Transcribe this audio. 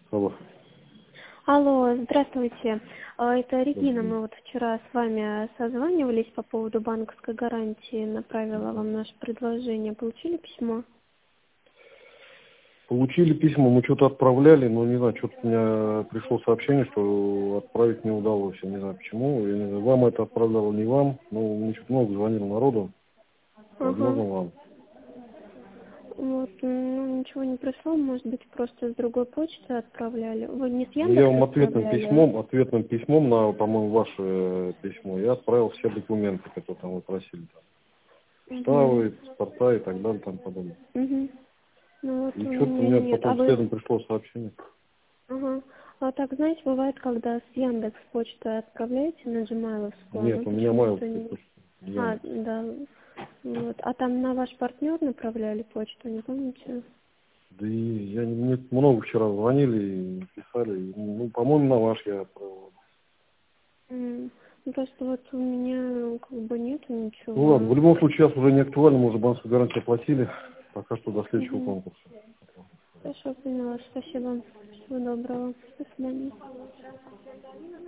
Алло. Алло, здравствуйте. Это Регина. Здравствуйте. Мы вот вчера с вами созванивались по поводу банковской гарантии. Направила вам наше предложение. Получили письмо? Получили письма, мы что-то отправляли, но не знаю, что-то у меня пришло сообщение, что отправить не удалось. Я не знаю почему. Я не знаю, вам это отправляла, не вам. Ну, мне что-то много звонило народу. Ага. Возможно, вам. Вот, ну, ничего не пришло, может быть, просто с другой почты отправляли. Вы не с Ну, я Яндекса вам отправляли? ответным письмом на, по-моему, ваше письмо, я отправил все документы, которые там вы просили. Угу. Ставы, паспорта и так далее, там подобное. Угу. Ну вот И у что-то меня мне нет. А потом вы... следом пришло сообщение. Ага. А так, знаете, бывает, когда с Яндекс почты отправляете на Gmail'овскую, Нет, но у меня почему-то майл-то не... почта, А, Яндекс. да. Вот. А там на ваш партнер направляли почту, не помните? Да и мне много вчера звонили и писали. Ну, по-моему, на ваш я отправил. Ну, просто вот у меня как бы нету Ну ладно, в ничего. любом случае сейчас уже не актуально, мы уже банковскую гарантию оплатили. Пока что до следующего Угу. конкурса. Хорошо, поняла. Спасибо. Всего доброго. До свидания.